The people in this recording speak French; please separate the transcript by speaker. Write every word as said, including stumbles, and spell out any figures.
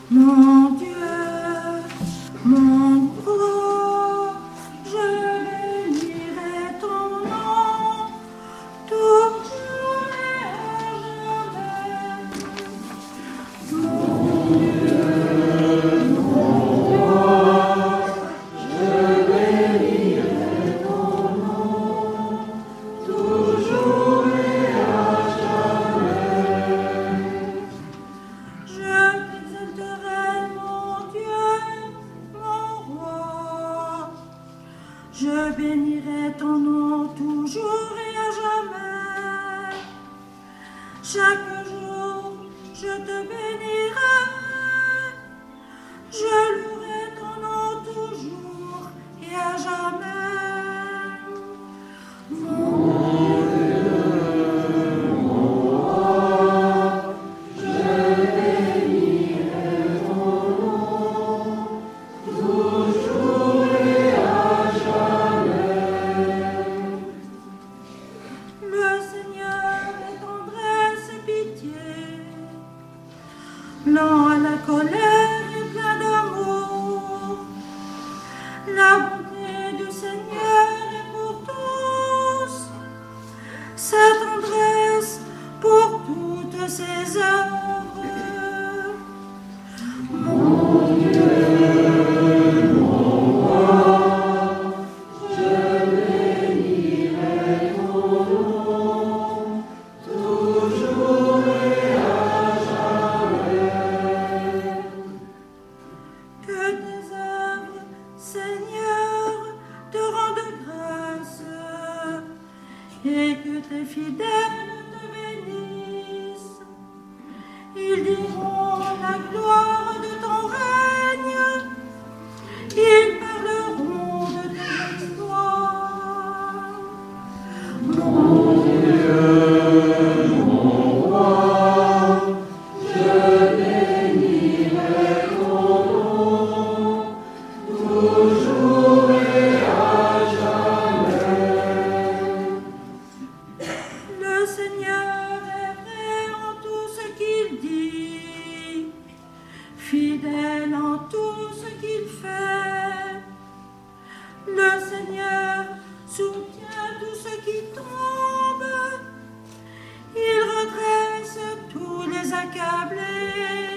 Speaker 1: Mon Dieu, mon roi, je bénirai ton nom, toujours et à jamais. Mon Dieu, mon roi, je bénirai ton nom, toujours et à jamais. Je t'exalterai, mon Dieu, mon roi. Je bénirai ton nom toujours et à jamais. Chaque jour, je te bénirai. Je louerai ton nom toujours et à jamais. Mon Dieu, mon roi, je bénirai ton nom toujours et à jamais. Le Seigneur est tendresse et pitié, lent à la colère et plein d'amour. La bonté du Seigneur est pour tous, sa tendresse pour toutes ses œuvres. Mon Dieu, mon roi, je bénirai ton nom toujours et à jamais. Que tes œuvres, Seigneur, te rendent grâce et que tes fidèles te bénissent. Ils diront la gloire de ton règne, ils parleront de tes exploits. Mon Dieu, mon roi, je bénirai ton nom toujours et à jamais. Le Seigneur est vrai en tout ce qu'il dit, fidèle en tout ce qu'il fait. Le Seigneur soutient tout ce qui tombe, il redresse tous les accablés.